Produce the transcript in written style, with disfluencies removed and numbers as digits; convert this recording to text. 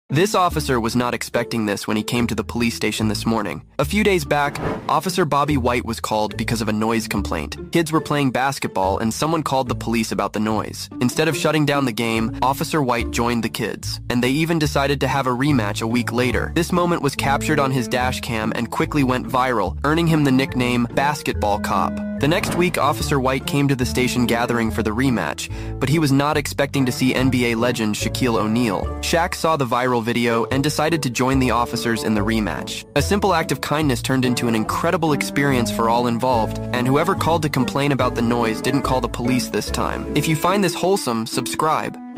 This officer was not expecting this when he came to the police station this morning. A few days back, Officer Bobby White was called because of a noise complaint. Kids were playing basketball and someone called the police about the noise. Instead of shutting down the game, Officer White joined the kids, and they even decided to have a rematch a week later. This moment was captured on his dash cam and quickly went viral, earning him the nickname Basketball Cop. The next week, Officer White came to the station gathering for the rematch, but he was not expecting to see NBA legend Shaquille O'Neal. Shaq saw the viral video and decided to join the officers in the rematch. A simple act of kindness turned into an incredible experience for all involved, and whoever called to complain about the noise didn't call the police this time. If you find this wholesome, subscribe.